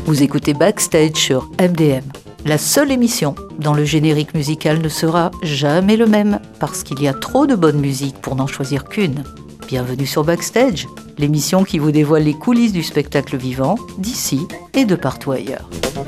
Vous écoutez Backstage sur MDM, la seule émission dont le générique musical ne sera jamais le même parce qu'il y a trop de bonne musique pour n'en choisir qu'une. Bienvenue sur Backstage, l'émission qui vous dévoile les coulisses du spectacle vivant d'ici et de partout ailleurs.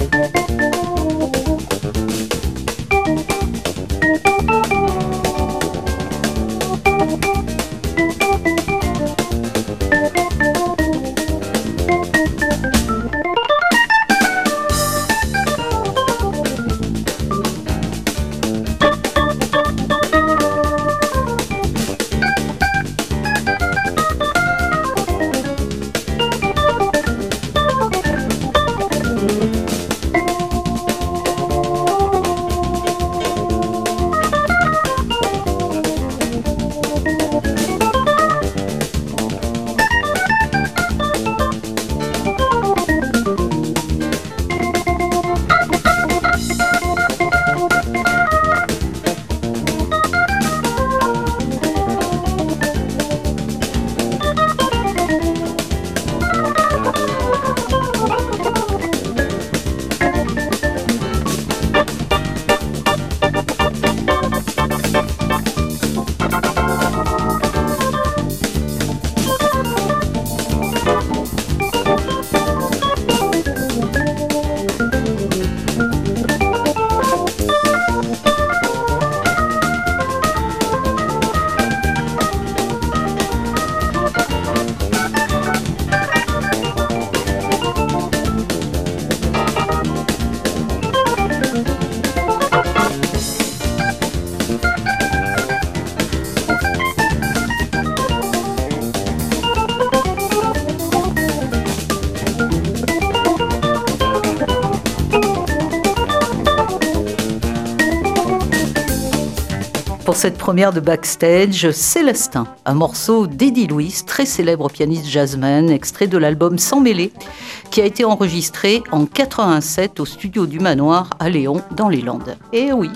Pour cette première de Backstage, Célestin, un morceau d'Eddie Louis, très célèbre pianiste jazzman, extrait de l'album Sans mêler, qui a été enregistré en 87 au studio du Manoir à Léon, dans les Landes. Et oui,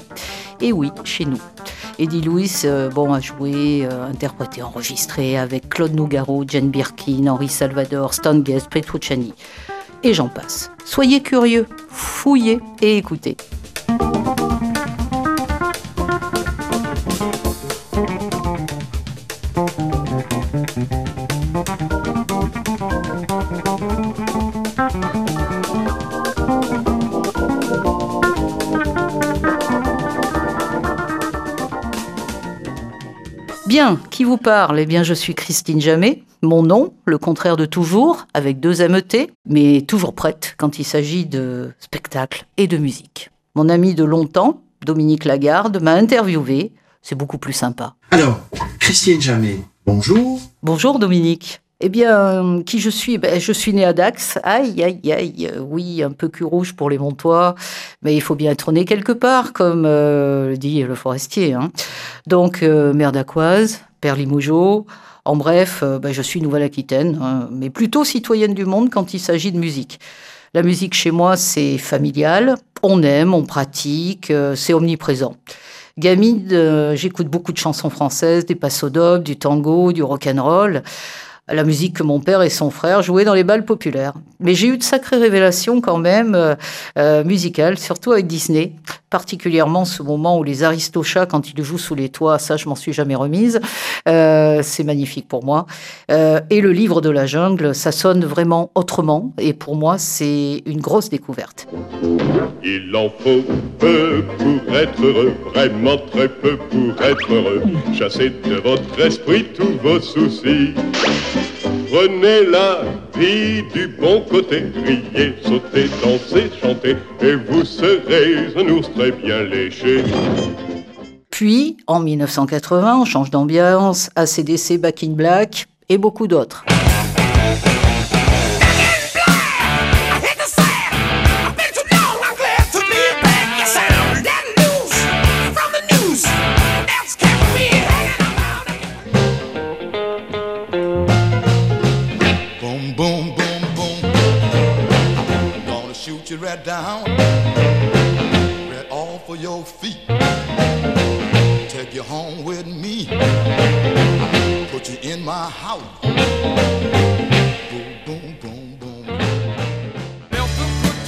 chez nous. Eddie Louis a joué, interprété, enregistré avec Claude Nougaro, Jane Birkin, Henri Salvador, Stan Getz, Petrucciani. Et j'en passe. Soyez curieux, fouillez et écoutez. Bien, qui vous parle ? Eh bien, je suis Christine Jamet. Mon nom, le contraire de toujours, avec 2 MET, mais toujours prête quand il s'agit de spectacle et de musique. Mon ami de longtemps, Dominique Lagarde, m'a interviewé. C'est beaucoup plus sympa. Alors, Christine Jamet, bonjour. Bonjour Dominique. Eh bien, qui je suis ? Je suis née à Dax. Aïe, oui, un peu cul rouge pour les Montois, mais il faut bien être né quelque part, comme dit le forestier. Donc, mère dacquoise, père Limougeot. En bref, je suis Nouvelle-Aquitaine, mais plutôt citoyenne du monde quand il s'agit de musique. La musique chez moi, c'est familial. On aime, on pratique, c'est omniprésent. Gamine, j'écoute beaucoup de chansons françaises, des passodobes, du tango, du rock'n'roll. La musique que mon père et son frère jouaient dans les bals populaires. Mais j'ai eu de sacrées révélations quand même musicales, surtout avec Disney, particulièrement ce moment où les Aristochats, quand ils jouent sous les toits, ça je m'en suis jamais remise, c'est magnifique pour moi. Et le livre de la jungle, ça sonne vraiment autrement, et pour moi c'est une grosse découverte. Il en faut peu pour être heureux, vraiment très peu pour être heureux. Chassez de votre esprit tous vos soucis. Prenez la vie du bon côté, riez, sautez, dansez, chantez, et vous serez un ours très bien léché. Puis, en 1980, on change d'ambiance, AC/DC, Back in Black et beaucoup d'autres. Right down, right off of your feet. Take you home with me. Put you in my house. Boom, boom, boom, boom. Help them put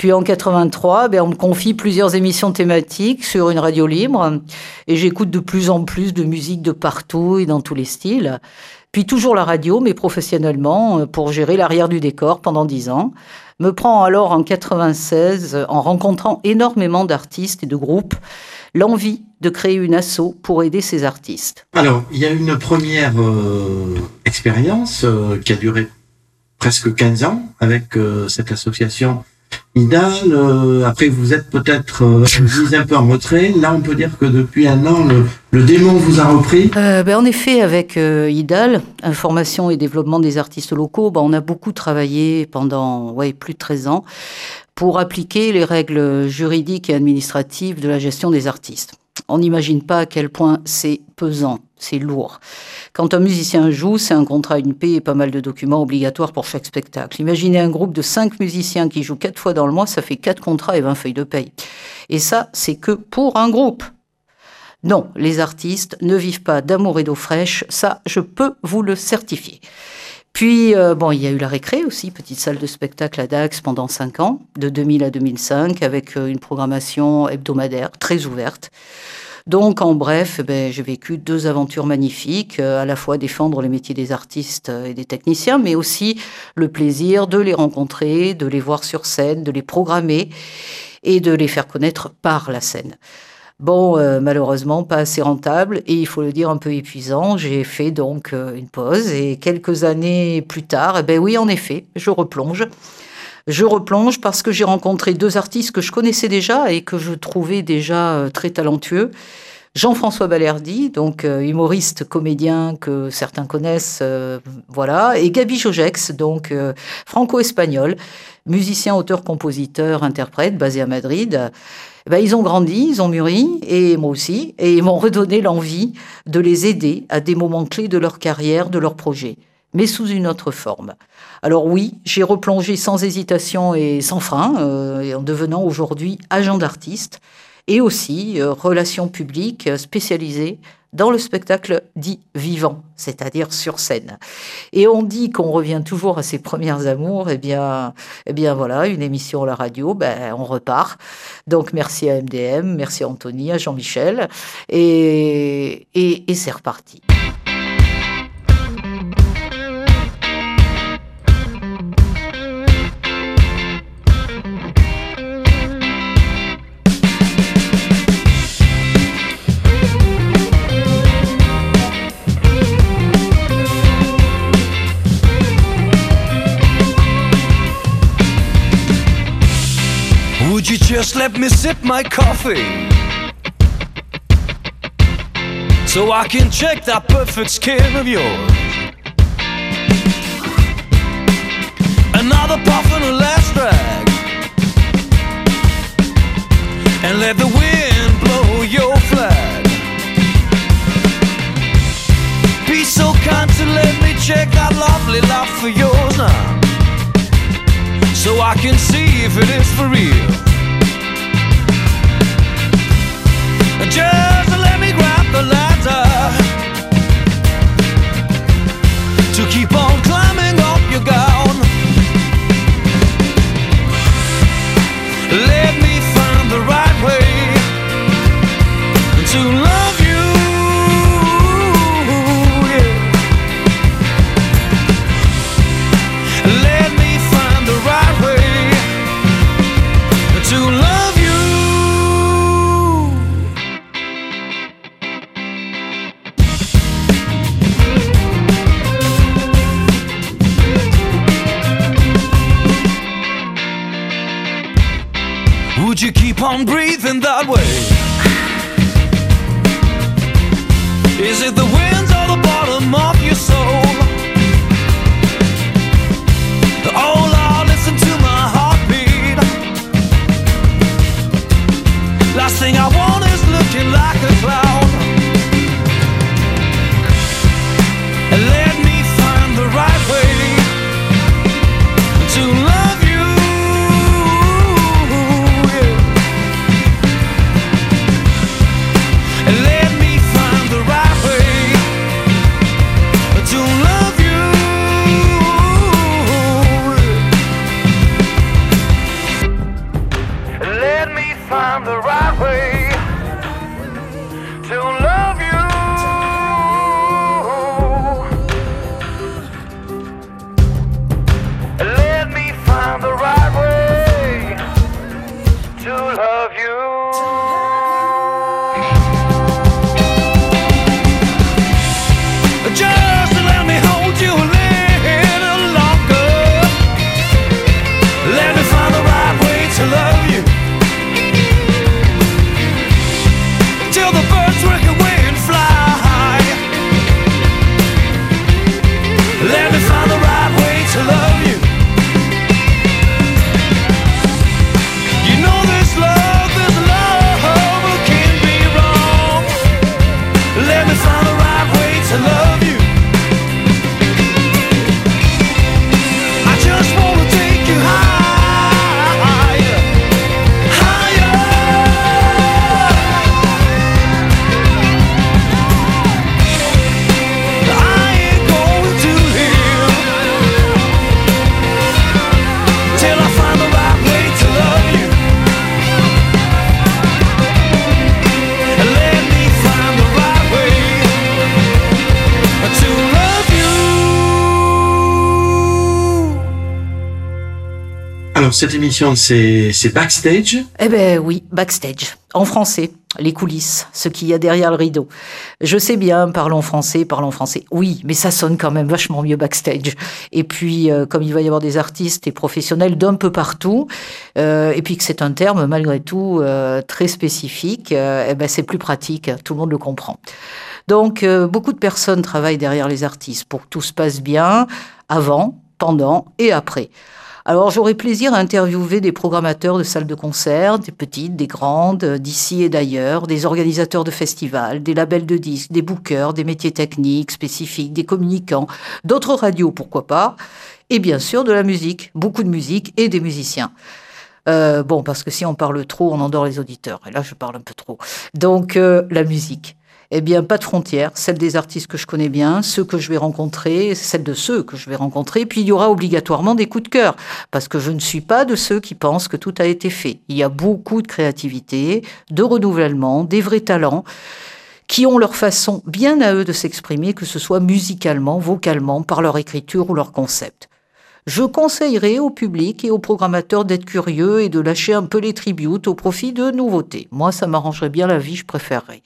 Puis en 83, on me confie plusieurs émissions thématiques sur une radio libre et j'écoute de plus en plus de musique de partout et dans tous les styles. Puis toujours la radio, mais professionnellement, pour gérer l'arrière du décor pendant 10 ans. Me prend alors en 96, en rencontrant énormément d'artistes et de groupes, l'envie de créer une asso pour aider ces artistes. Alors, il y a une première expérience qui a duré presque 15 ans avec cette association IDAL. Après, vous êtes peut-être mis un peu en retrait. Là, on peut dire que depuis un an, le démon vous a repris. En effet, avec IDAL, Information et Développement des Artistes Locaux, on a beaucoup travaillé pendant plus de 13 ans pour appliquer les règles juridiques et administratives de la gestion des artistes. On n'imagine pas à quel point c'est pesant, c'est lourd. Quand un musicien joue, c'est un contrat, une paie et pas mal de documents obligatoires pour chaque spectacle. Imaginez un groupe de 5 musiciens qui jouent 4 fois dans le mois, ça fait 4 contrats et 20 feuilles de paye. Et ça, c'est que pour un groupe. Non, les artistes ne vivent pas d'amour et d'eau fraîche, ça, je peux vous le certifier. Puis, il y a eu la Récré aussi, petite salle de spectacle à Dax pendant 5 ans, de 2000 à 2005, avec une programmation hebdomadaire très ouverte. Donc, en bref, j'ai vécu 2 aventures magnifiques, à la fois défendre les métiers des artistes et des techniciens, mais aussi le plaisir de les rencontrer, de les voir sur scène, de les programmer et de les faire connaître par la scène. Malheureusement, pas assez rentable et il faut le dire un peu épuisant. J'ai fait donc une pause et quelques années plus tard, oui, en effet, je replonge. Je replonge parce que j'ai rencontré 2 artistes que je connaissais déjà et que je trouvais déjà très talentueux. Jean-François Balerdi, donc humoriste, comédien que certains connaissent, et Gaby Jogex, donc franco-espagnol, musicien, auteur, compositeur, interprète, basé à Madrid. Ils ont grandi, ils ont mûri, et moi aussi, et ils m'ont redonné l'envie de les aider à des moments clés de leur carrière, de leur projet, mais sous une autre forme. Alors oui, j'ai replongé sans hésitation et sans frein, en devenant aujourd'hui agent d'artiste, et aussi relations publiques spécialisées dans le spectacle dit vivant, c'est-à-dire sur scène. Et on dit qu'on revient toujours à ses premières amours, voilà, une émission à la radio, on repart. Donc merci à MDM, merci à Anthony, à Jean-Michel, et c'est reparti. Would you just let me sip my coffee so I can check that perfect skin of yours? Another puff and a last drag, and let the wind blow your flag. Be so kind to let me check that lovely laugh of yours now, so I can see if it is for real. Just let me grab the ladder to keep on climbing up your gown. Let me find the right way to love you, yeah. Let me find the right way to love you. Would you keep on breathing that way? Is it the winds or the bottom of your soul? Oh Lord, listen to my heartbeat. Last thing I want is looking like a clown. And let me find the right way to love you. Let me find the right way to love you. Let me find the right way to love you. Just let me hold you a little longer. Let me find the right way to love you. Till the birds work away and fly. Let me find the right way to love you. You know this love can't be wrong. Let me find the right way to love you. I just wanna take you higher, higher. I ain't going to live till I find the right way to love you. Let me find the right way to love you. Alors, cette émission, c'est Backstage. Eh ben oui, backstage, en français, les coulisses, ce qu'il y a derrière le rideau. Je sais bien, parlons français, oui, mais ça sonne quand même vachement mieux backstage. Et puis, comme il va y avoir des artistes et professionnels d'un peu partout, et puis que c'est un terme, malgré tout, très spécifique, eh ben c'est plus pratique, tout le monde le comprend. Donc, beaucoup de personnes travaillent derrière les artistes pour que tout se passe bien, avant, pendant et après. Alors, j'aurai plaisir à interviewer des programmateurs de salles de concert, des petites, des grandes, d'ici et d'ailleurs, des organisateurs de festivals, des labels de disques, des bookers, des métiers techniques spécifiques, des communicants, d'autres radios, pourquoi pas, et bien sûr de la musique, beaucoup de musique et des musiciens. Bon, parce que si on parle trop, on endort les auditeurs, et là, je parle un peu trop. Donc, la musique. Eh bien, pas de frontières, celle des artistes que je connais bien, ceux que je vais rencontrer, celle de ceux que je vais rencontrer, puis il y aura obligatoirement des coups de cœur, parce que je ne suis pas de ceux qui pensent que tout a été fait. Il y a beaucoup de créativité, de renouvellement, des vrais talents, qui ont leur façon bien à eux de s'exprimer, que ce soit musicalement, vocalement, par leur écriture ou leur concept. Je conseillerais au public et aux programmateurs d'être curieux et de lâcher un peu les tributes au profit de nouveautés. Moi, ça m'arrangerait bien la vie, je préférerais.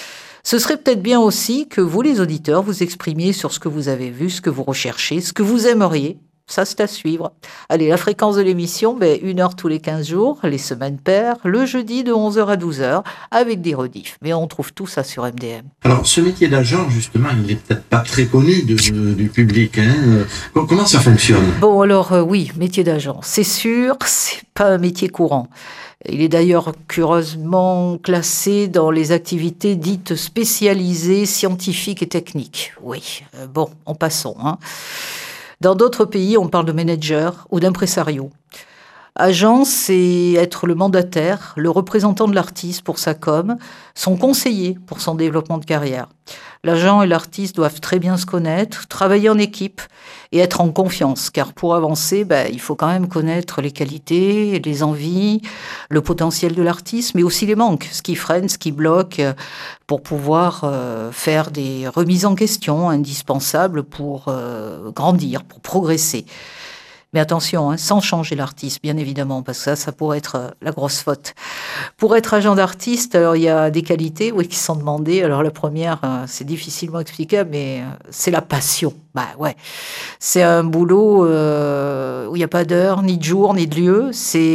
Ce serait peut-être bien aussi que vous, les auditeurs, vous exprimiez sur ce que vous avez vu, ce que vous recherchez, ce que vous aimeriez. Ça, c'est à suivre. Allez, la fréquence de l'émission, 1 heure tous les 15 jours, les semaines paires, le jeudi de 11h à 12h, avec des rediffs. Mais on trouve tout ça sur MDM. Alors, ce métier d'agent, justement, il n'est peut-être pas très connu du public. Hein. Comment ça fonctionne? Bon, alors, oui, métier d'agent. C'est sûr, c'est pas un métier courant. Il est d'ailleurs curieusement classé dans les activités dites spécialisées, scientifiques et techniques. Oui, bon, en passons. Hein. Dans d'autres pays, on parle de manager ou d'impresario. Agent, c'est être le mandataire, le représentant de l'artiste pour sa com, son conseiller pour son développement de carrière. L'agent et l'artiste doivent très bien se connaître, travailler en équipe et être en confiance, car pour avancer, il faut quand même connaître les qualités, les envies, le potentiel de l'artiste, mais aussi les manques, ce qui freine, ce qui bloque, pour pouvoir faire des remises en question indispensables pour grandir, pour progresser. Mais attention, hein, sans changer l'artiste, bien évidemment, parce que ça pourrait être la grosse faute. Pour être agent d'artiste, alors il y a des qualités qui sont demandées. Alors la première, c'est difficilement explicable, mais c'est la passion. Ouais, c'est un boulot où il n'y a pas d'heure, ni de jour, ni de lieu.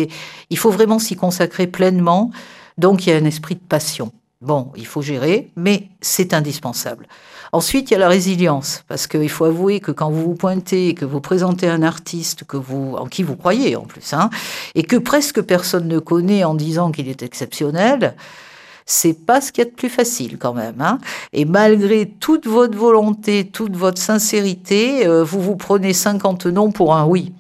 Il faut vraiment s'y consacrer pleinement. Donc il y a un esprit de passion. Bon, il faut gérer, mais c'est indispensable. Ensuite, il y a la résilience, parce qu'il faut avouer que quand vous vous pointez et que vous présentez un artiste en qui vous croyez en plus, hein, et que presque personne ne connaît en disant qu'il est exceptionnel, c'est pas ce qu'il y a de plus facile quand même. Hein. Et malgré toute votre volonté, toute votre sincérité, vous prenez 50 non pour un oui.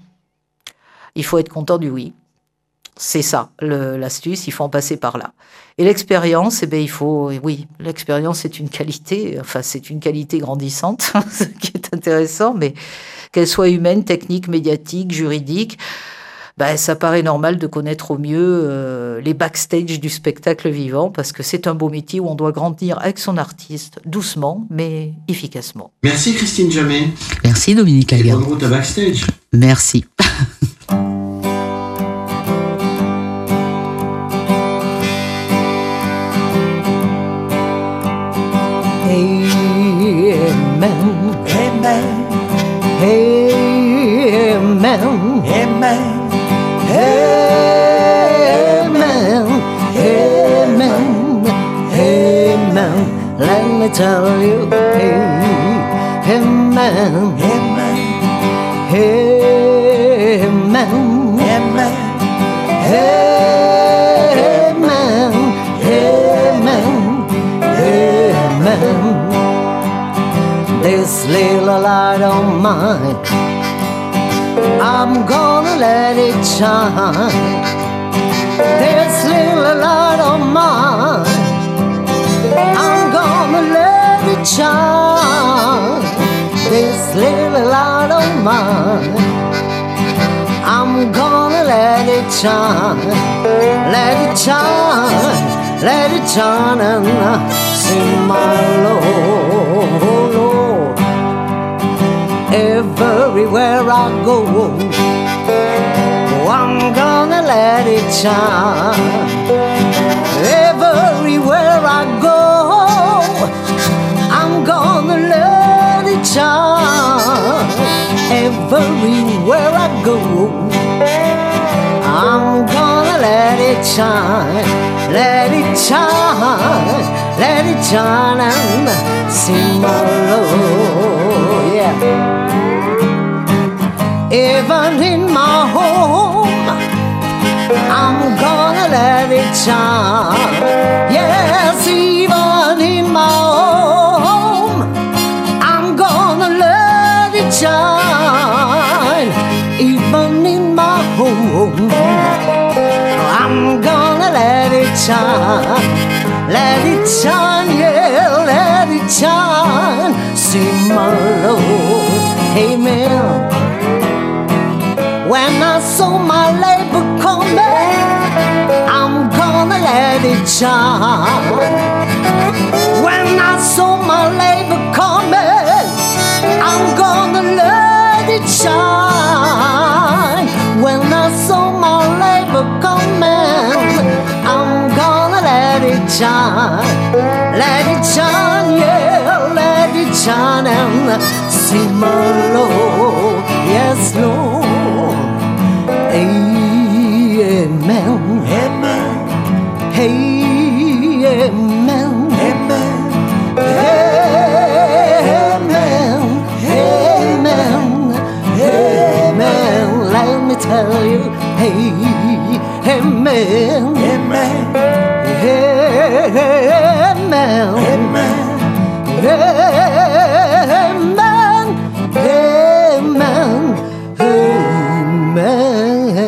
Il faut être content du oui. C'est ça, l'astuce, il faut en passer par là. Et l'expérience, l'expérience c'est une qualité, c'est une qualité grandissante, ce qui est intéressant, mais qu'elle soit humaine, technique, médiatique, juridique, ça paraît normal de connaître au mieux les backstage du spectacle vivant, parce que c'est un beau métier où on doit grandir avec son artiste, doucement, mais efficacement. Merci Christine Jamet. Merci Dominique Et Lagarde. bonne route à Backstage. Merci. Amen. Amen. Amen. Amen. Amen. Amen. Amen. Let me tell you, amen. Amen. Amen. Amen. Amen. Amen. Amen. This little light of mine, I'm gonna let it shine. This little light of mine, I'm gonna let it shine. This little light of mine, I'm gonna let it shine. Let it shine, let it shine and sing my Lord. Everywhere I go, I'm gonna let it shine. Everywhere I go, I'm gonna let it shine. Everywhere I go, I'm gonna let it shine. Let it shine, let it shine and sing my Lord, yeah. Even in my home, I'm gonna let it shine. Yes, even in my home, I'm gonna let it shine. Even in my home, I'm gonna let it shine. Let it shine, yeah, let it shine. Sing my Lord, amen. When I saw my labor coming, I'm gonna let it shine. When I saw my labor coming, I'm gonna let it shine. When I saw my labor coming, I'm gonna let it shine. Let it shine, yeah, let it shine and see my Lord, yes Lord. Amen. Amen. Amen. Amen. Amen. Amen. Amen. Let me tell you, amen. Amen. Amen. Amen. Amen. Amen.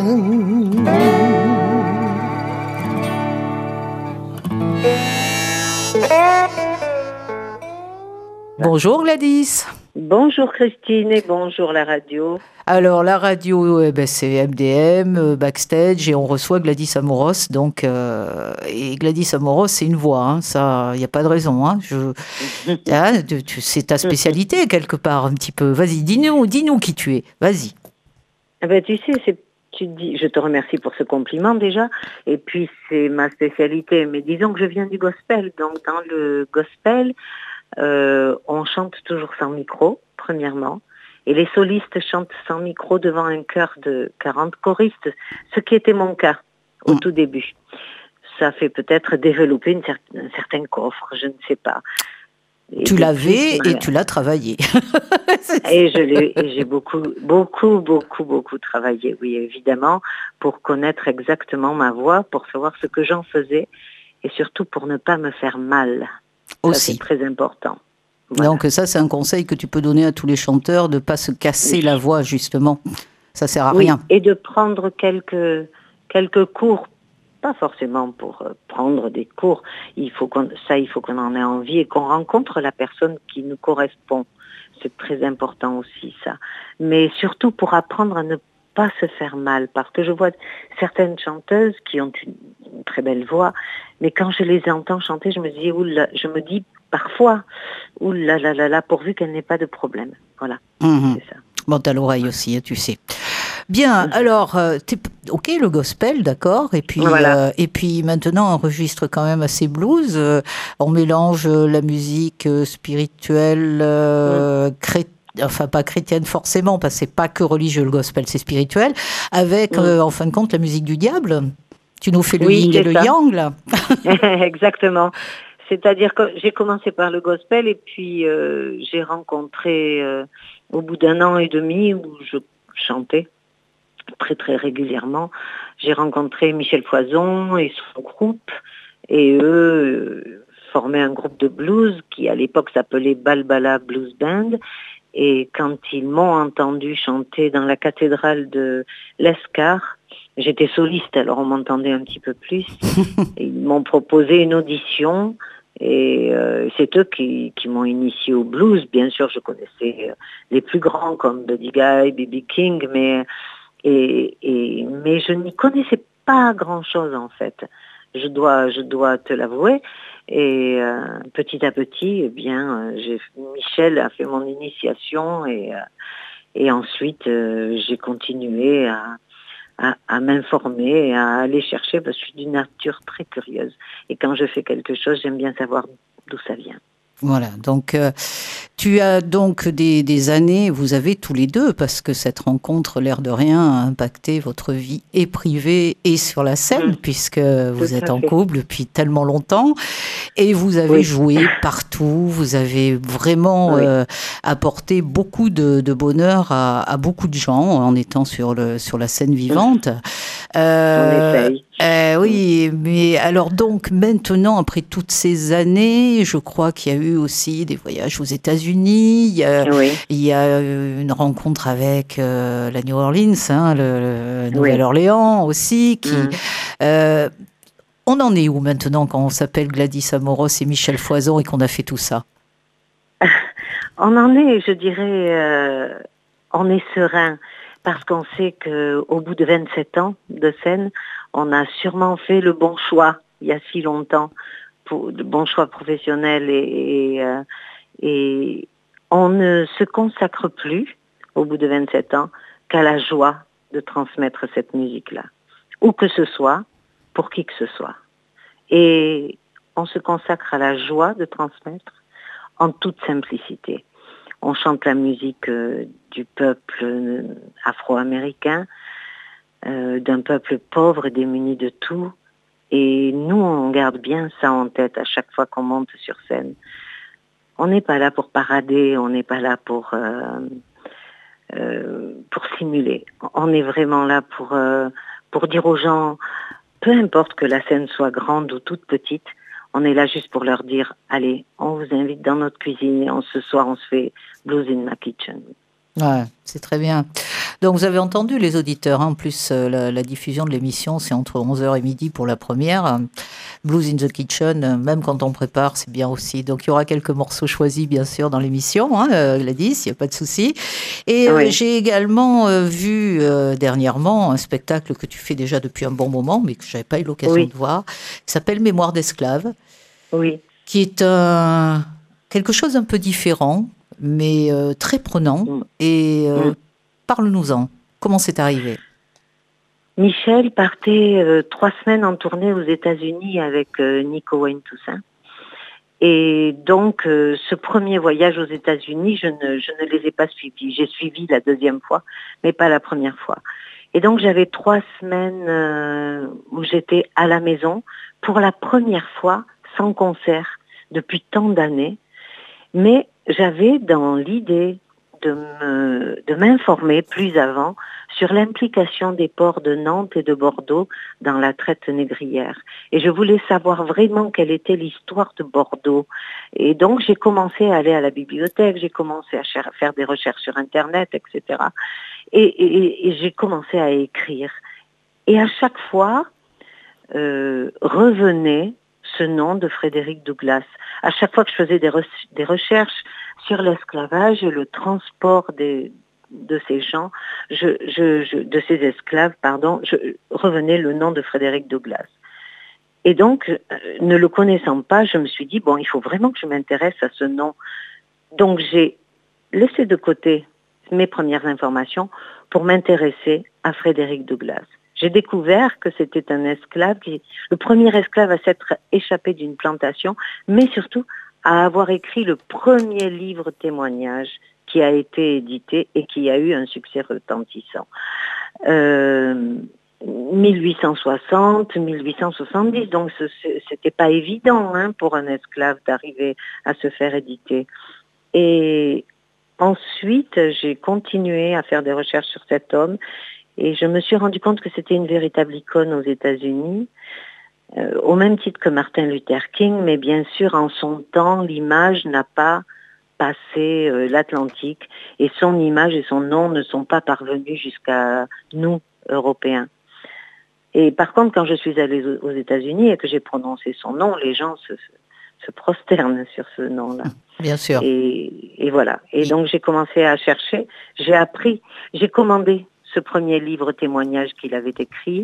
Bonjour Gladys. Bonjour Christine et bonjour la radio. Alors la radio, c'est MDM, Backstage, et on reçoit Gladys Amoros. Donc, et Gladys Amoros, c'est une voix, hein, ça, il n'y a pas de raison. Hein, c'est ta spécialité quelque part un petit peu. Vas-y, dis-nous qui tu es. Vas-y. Eh ben, tu sais, je te remercie pour ce compliment déjà. Et puis c'est ma spécialité. Mais disons que je viens du gospel. Donc dans le gospel, on chante toujours sans micro, premièrement. Et les solistes chantent sans micro devant un chœur de 40 choristes, ce qui était mon cas au tout début. Ça fait peut-être développer un certain coffre, je ne sais pas. Et tu l'avais et tu l'as travaillé. Et j'ai beaucoup travaillé, oui, évidemment, pour connaître exactement ma voix, pour savoir ce que j'en faisais et surtout pour ne pas me faire mal. Aussi. Ça, c'est très important. Voilà. Donc ça, c'est un conseil que tu peux donner à tous les chanteurs, de ne pas se casser la voix, justement. Ça ne sert à rien. Et de prendre quelques cours, pas forcément pour prendre des cours. Il faut qu'on en ait envie et qu'on rencontre la personne qui nous correspond. C'est très important aussi, ça. Mais surtout pour apprendre à ne pas se faire mal, parce que je vois certaines chanteuses qui ont une très belle voix, mais quand je les entends chanter, je me dis parfois, oulala, pourvu qu'elle n'ait pas de problème. Voilà, c'est ça. Bon, t'as l'oreille aussi, tu sais. Bien, alors, ok, le gospel, d'accord, et puis maintenant, on enregistre quand même assez blues. On mélange la musique spirituelle, enfin pas chrétienne forcément, parce que c'est pas que religieux le gospel, c'est spirituel, avec, en fin de compte, la musique du diable. Tu nous fais le yin et le yang, là. Exactement. C'est-à-dire que j'ai commencé par le gospel et puis j'ai rencontré, au bout d'un an et demi où je chantais très très régulièrement, j'ai rencontré Michel Poison et son groupe, et eux formaient un groupe de blues qui à l'époque s'appelait Balbala Blues Band. Et quand ils m'ont entendu chanter dans la cathédrale de l'Escar, j'étais soliste, alors on m'entendait un petit peu plus. Ils m'ont proposé une audition et c'est eux qui m'ont initié au blues. Bien sûr, je connaissais les plus grands comme Buddy Guy, B.B. King, mais je n'y connaissais pas grand-chose en fait. Je dois te l'avouer. Et petit à petit, eh bien, Michel a fait mon initiation et ensuite j'ai continué à m'informer et à aller chercher parce que je suis d'une nature très curieuse. Et quand je fais quelque chose, j'aime bien savoir d'où ça vient. Voilà, donc tu as donc des années, vous avez tous les deux, parce que cette rencontre, l'air de rien, a impacté votre vie et privée et sur la scène, puisque vous êtes en couple depuis tellement longtemps, et vous avez joué partout, vous avez vraiment apporté beaucoup de bonheur à beaucoup de gens en étant sur la scène vivante. On essaye. Oui, mais alors donc maintenant, après toutes ces années, je crois qu'il y a eu aussi des voyages aux États-Unis. Il y a une rencontre avec la New Orleans, le Nouvelle-Orléans aussi. On en est où maintenant quand on s'appelle Gladys Amoros et Michel Poison et qu'on a fait tout ça? On en est, je dirais, on est serein. Parce qu'on sait qu'au bout de 27 ans de scène, on a sûrement fait le bon choix, il y a si longtemps, le bon choix professionnel et on ne se consacre plus, au bout de 27 ans, qu'à la joie de transmettre cette musique-là. Où que ce soit, pour qui que ce soit. Et on se consacre à la joie de transmettre en toute simplicité. On chante la musique du peuple afro-américain, d'un peuple pauvre et démuni de tout. Et nous, on garde bien ça en tête à chaque fois qu'on monte sur scène. On n'est pas là pour parader, on n'est pas là pour simuler. On est vraiment là pour dire aux gens, peu importe que la scène soit grande ou toute petite, on est là juste pour leur dire, allez, on vous invite dans notre cuisine et ce soir on se fait Blues in my Kitchen. Ouais, c'est très bien. Donc vous avez entendu les auditeurs, en plus la diffusion de l'émission c'est entre 11h et midi pour la première. Blues in the Kitchen, même quand on prépare, c'est bien aussi. Donc il y aura quelques morceaux choisis bien sûr dans l'émission, Gladys, il n'y a pas de souci. Et j'ai également vu dernièrement un spectacle que tu fais déjà depuis un bon moment, mais que je n'avais pas eu l'occasion de voir, qui s'appelle Mémoire d'esclaves, qui est quelque chose d'un peu différent, mais très prenant. Et parle-nous-en. Comment c'est arrivé? Michel partait 3 semaines en tournée aux États-Unis avec Nico Wayne Toussaint. Et donc, ce premier voyage aux États-Unis, je ne les ai pas suivis. J'ai suivi la 2e fois, mais pas la première fois. Et donc, j'avais 3 semaines où j'étais à la maison pour la première fois, sans concert, depuis tant d'années. Mais j'avais dans l'idée de m'informer plus avant sur l'implication des ports de Nantes et de Bordeaux dans la traite négrière. Et je voulais savoir vraiment quelle était l'histoire de Bordeaux. Et donc j'ai commencé à aller à la bibliothèque, j'ai commencé à faire des recherches sur Internet, etc. Et j'ai commencé à écrire. Et à chaque fois, revenait ce nom de Frédéric Douglass. À chaque fois que je faisais des recherches sur l'esclavage et le transport des de ces gens, de ces esclaves, revenait le nom de Frédéric Douglass. Et donc, ne le connaissant pas, je me suis dit, bon, il faut vraiment que je m'intéresse à ce nom. Donc, j'ai laissé de côté mes premières informations pour m'intéresser à Frédéric Douglass. J'ai découvert que c'était un esclave, le premier esclave à s'être échappé d'une plantation, mais surtout à avoir écrit le premier livre témoignage qui a été édité et qui a eu un succès retentissant. 1860, 1870, donc c'était pas évident pour un esclave d'arriver à se faire éditer. Et ensuite, j'ai continué à faire des recherches sur cet homme et je me suis rendu compte que c'était une véritable icône aux États-Unis, au même titre que Martin Luther King, mais bien sûr, en son temps, l'image n'a pas passé l'Atlantique et son image et son nom ne sont pas parvenus jusqu'à nous, Européens. Et par contre, quand je suis allée aux États-Unis et que j'ai prononcé son nom, les gens se prosternent sur ce nom-là. Bien sûr. Et voilà. Et donc, j'ai commencé à chercher. J'ai commandé ce premier livre témoignage qu'il avait écrit.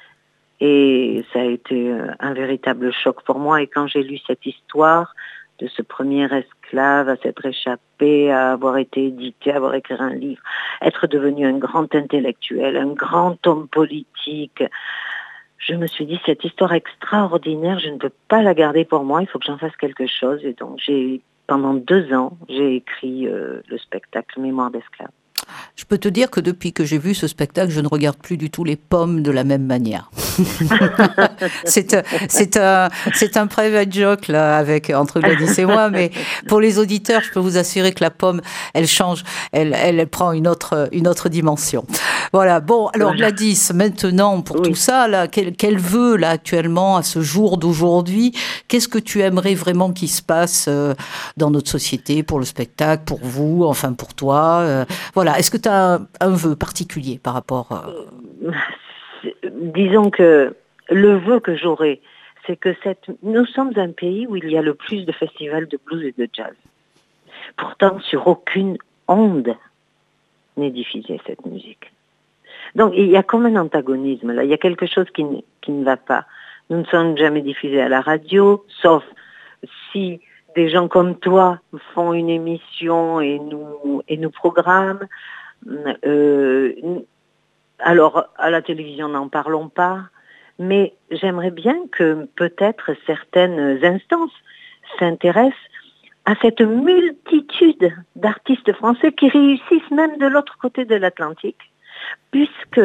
Et ça a été un véritable choc pour moi. Et quand j'ai lu cette histoire de ce premier esclave à s'être échappé, à avoir été édité, à avoir écrit un livre, être devenu un grand intellectuel, un grand homme politique, je me suis dit, cette histoire extraordinaire, je ne peux pas la garder pour moi, il faut que j'en fasse quelque chose. Et donc, pendant 2 ans, j'ai écrit le spectacle Mémoire d'esclave. Je peux te dire que depuis que j'ai vu ce spectacle, je ne regarde plus du tout les pommes de la même manière. c'est un private joke là, entre Gladys et moi, mais pour les auditeurs, je peux vous assurer que la pomme, elle change, elle prend une autre dimension. Voilà. Bon, alors Gladys, maintenant pour tout ça, là, quel vœu là actuellement à ce jour d'aujourd'hui, qu'est-ce que tu aimerais vraiment qu'il se passe dans notre société pour le spectacle, pour vous, enfin pour toi, voilà. Est-ce que tu as un vœu particulier par rapport Disons que le vœu que j'aurais, c'est que nous sommes un pays où il y a le plus de festivals de blues et de jazz. Pourtant, sur aucune onde n'est diffusée cette musique. Donc, il y a comme un antagonisme là. Il y a quelque chose qui ne va pas. Nous ne sommes jamais diffusés à la radio, sauf si des gens comme toi font une émission et nous programment. Alors, à la télévision, n'en parlons pas, mais j'aimerais bien que peut-être certaines instances s'intéressent à cette multitude d'artistes français qui réussissent même de l'autre côté de l'Atlantique, puisque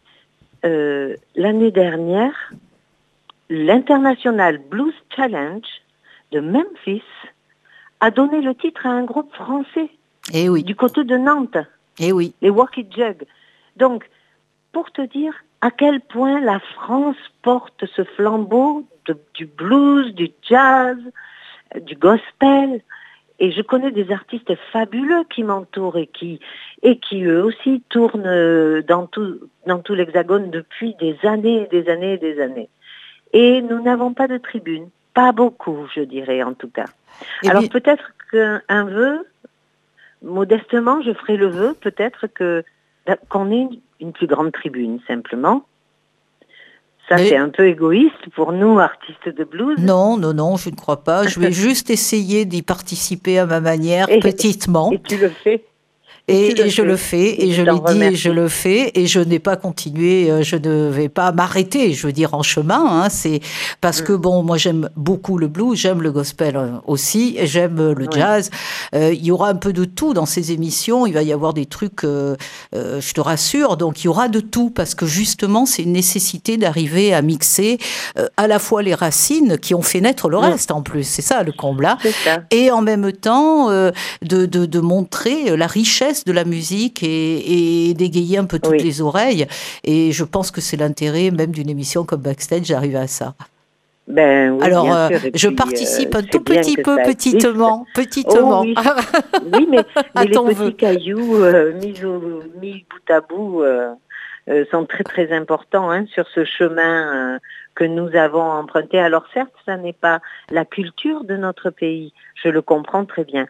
l'année dernière, l'International Blues Challenge de Memphis a donné le titre à un groupe français du côté de Nantes, les Walkie Jug. Donc, pour te dire à quel point la France porte ce flambeau du blues, du jazz, du gospel. Et je connais des artistes fabuleux qui m'entourent et qui eux aussi tournent dans tout l'Hexagone depuis des années et des années et des années. Et nous n'avons pas de tribune. Pas beaucoup, je dirais, en tout cas. Alors peut-être qu'un vœu, modestement, je ferai le vœu, peut-être qu'on ait une plus grande tribune, simplement. Ça, c'est un peu égoïste pour nous, artistes de blues. Non, je ne crois pas. Je vais juste essayer d'y participer à ma manière, petitement. Et tu le fais. Et je le fais, et je l'ai dit, et je le fais, et je n'ai pas continué, je ne vais pas m'arrêter, je veux dire, en chemin, c'est parce que, bon, moi, j'aime beaucoup le blues, j'aime le gospel aussi, j'aime le jazz. Il y aura un peu de tout dans ces émissions, il va y avoir des trucs, je te rassure, donc il y aura de tout, parce que justement, c'est une nécessité d'arriver à mixer à la fois les racines qui ont fait naître le reste, en plus, c'est ça, le comble là, et en même temps, de montrer la richesse de la musique et d'égayer un peu toutes les oreilles. Et je pense que c'est l'intérêt même d'une émission comme Backstage d'arriver à ça. Alors, je participe un tout petit peu, petitement. Oh, oui, mais les petits cailloux mis bout à bout sont très très importants sur ce chemin que nous avons emprunté. Alors certes, ça n'est pas la culture de notre pays, je le comprends très bien.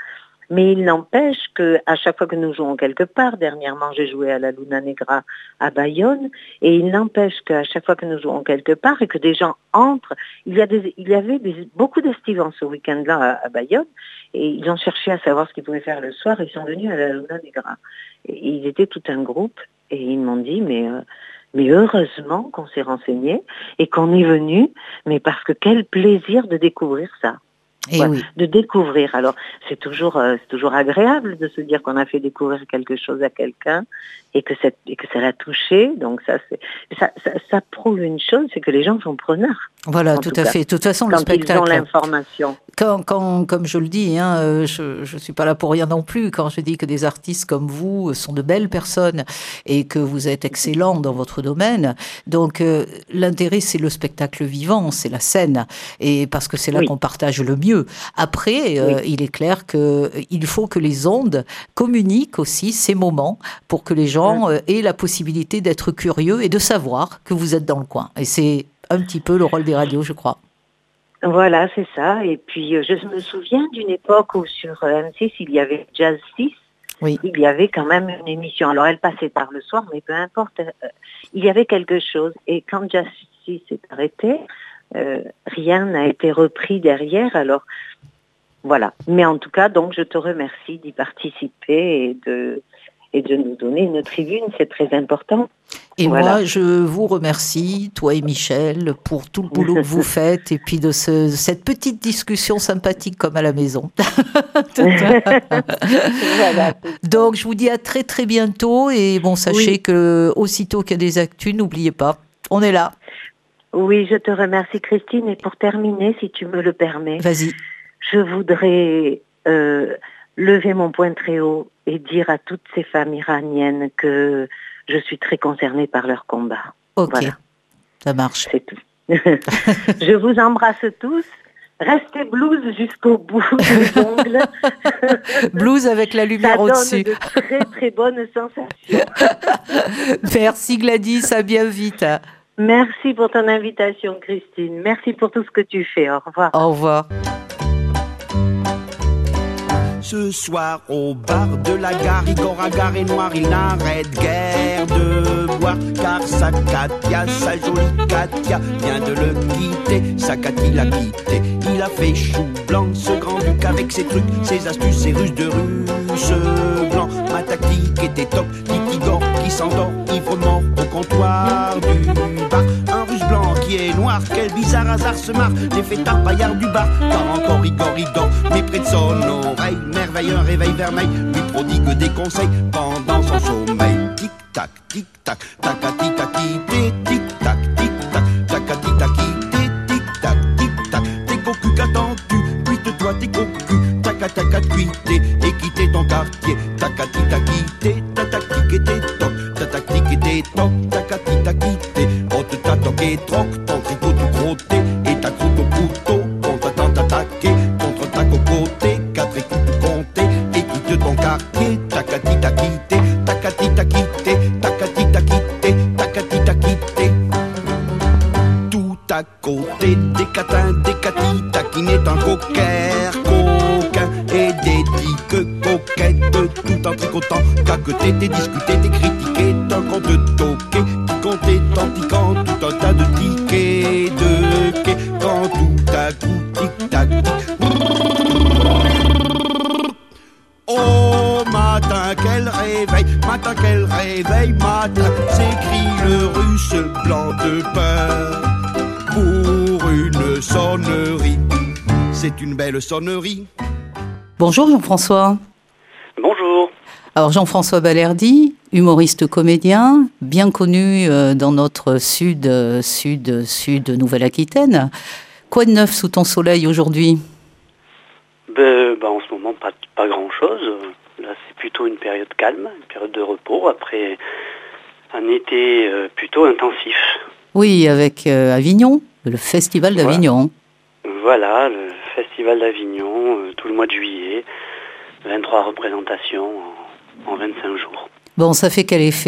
Mais il n'empêche qu'à chaque fois que nous jouons quelque part, dernièrement j'ai joué à la Luna Negra à Bayonne, et il n'empêche qu'à chaque fois que nous jouons quelque part et que des gens entrent, il y avait beaucoup d'estivants ce week-end-là à Bayonne, et ils ont cherché à savoir ce qu'ils pouvaient faire le soir, et ils sont venus à la Luna Negra. Et ils étaient tout un groupe, et ils m'ont dit, mais heureusement qu'on s'est renseigné et qu'on est venu, mais parce que quel plaisir de découvrir ça. Et Voilà, oui. de découvrir. Alors, c'est toujours agréable de se dire qu'on a fait découvrir quelque chose à quelqu'un et que ça l'a touché. Donc ça prouve une chose, c'est que les gens sont preneurs. Voilà, tout à fait. De toute façon, le quand ils ont spectacle. l'information. Comme je le dis, je suis pas là pour rien non plus quand je dis que des artistes comme vous sont de belles personnes et que vous êtes excellents dans votre domaine. Donc l'intérêt, c'est le spectacle vivant, c'est la scène, et parce que c'est là qu'on partage le mieux. Après, il est clair qu'il faut que les ondes communiquent aussi ces moments pour que les gens aient la possibilité d'être curieux et de savoir que vous êtes dans le coin. Et c'est un petit peu le rôle des radios, je crois. Voilà, c'est ça. Et puis, je me souviens d'une époque où sur M6, il y avait Jazz 6. Oui. Il y avait quand même une émission. Alors, elle passait tard le soir, mais peu importe. Il y avait quelque chose. Et quand Jazz 6 s'est arrêté, rien n'a été repris derrière. Alors, voilà. Mais en tout cas, donc, je te remercie d'y participer et de nous donner une tribune, c'est très important. Et moi, je vous remercie, toi et Michel, pour tout le boulot que vous faites et puis de cette petite discussion sympathique comme à la maison. Voilà. Donc, je vous dis à très très bientôt et bon, sachez que aussitôt qu'il y a des actus, n'oubliez pas, on est là. Oui, je te remercie Christine et pour terminer, si tu me le permets, vas-y. Je voudrais lever mon poing très haut et dire à toutes ces femmes iraniennes que je suis très concernée par leur combat. Ok, voilà. Ça marche. C'est tout. Je vous embrasse tous. Restez blues jusqu'au bout des ongles. Blues avec la lumière au-dessus. Ça donne de très très bonnes sensations. Merci Gladys, à bien vite. Merci pour ton invitation Christine. Merci pour tout ce que tu fais. Au revoir. Au revoir. Ce soir au bar de la gare, Igor a garé noir, il n'arrête guère de boire. Car sa Katia, sa jolie Katia, vient de le quitter, sa Katy l'a quitté. Il a fait chou blanc, ce grand-duc avec ses trucs, ses astuces, ses ruses de russe blanc. Ma tactique était top, dit Igor qui s'endort, ivre mort au comptoir du bar. Un russe blanc qui est noir, quel bizarre hasard se marre, les fêtards paillards du bar. Car encore Igor, mais près de son oreille, merveille, un réveil vermeil, lui prodigue des conseils pendant son sommeil. Tic-tac, tic-tac, tacati-taki, tic-tac, tic-tac, tacati-taki, tic-tac, tic-tac. T'es cocu, qu'attends-tu? Cuite-toi tes cocus, tac-tac, cuiter et quitter ton quartier. Tacati-taki, ta-tac-tic et tes toc, ta-tac-tic et tes toc, tacati-taki, ôte ta toc et troc, ton tricot tout crotté et ta croûte au couteau. On t'attend t'attaquer contre ta cocoté, quatre écoutes comptées et quitte ton quartier. Tacati-takité, tacati-takité, tacati-takité, tacati-takité. Tout à côté des catins, des catis, taquiner un coquin et des tiques coquettes, tout en tricotant, caqueter, t'es discuter, t'es critiquer, t'un compte toqué, qui comptait en tiquant tout un tas de tickets de quai, quand tout à coup, tic-tac, tic. Oh, matin, quel réveil, matin, s'écrie le russe blanc de peur pour une sonnerie. C'est une belle sonnerie. Bonjour Jean-François. Bonjour. Alors Jean-François Balerdi, humoriste comédien, bien connu dans notre sud Nouvelle-Aquitaine. Quoi de neuf sous ton soleil aujourd'hui ? En ce moment, pas grand-chose. Là, c'est plutôt une période calme, une période de repos, après un été plutôt intensif. Oui, avec Avignon, le festival d'Avignon. Voilà, le festival d'Avignon, tout le mois de juillet, 23 représentations en 25 jours. Bon, ça fait quel effet ?